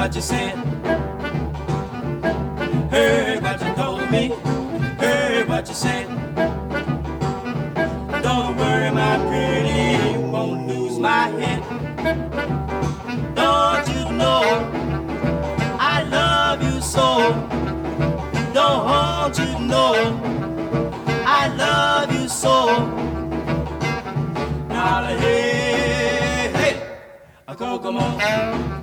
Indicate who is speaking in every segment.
Speaker 1: what you said. Heard what you told me. Heard what you said. Don't worry, my pretty, won't lose my head. Don't you know I love you so? Don't you know I love you so? Now hey, hey, go, come on.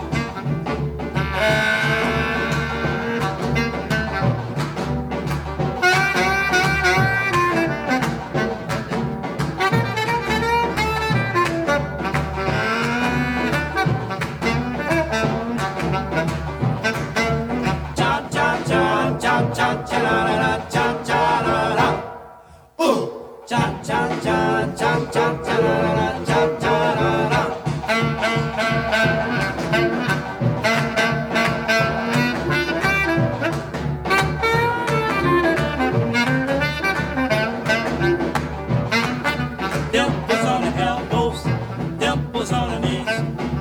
Speaker 1: Dimples on the elbows, dimples on the knees,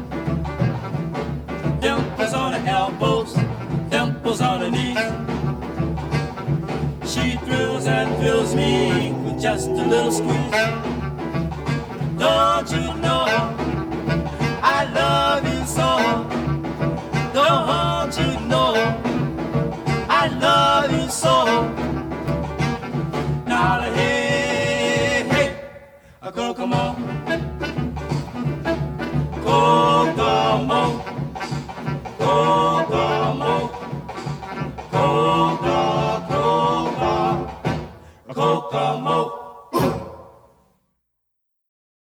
Speaker 1: dimples on the elbows, dimples on the knees. She thrills and fills me with just a little squeeze. Don't you know I love you so? Don't you know I love you so? Now hey, hey, girl, come on.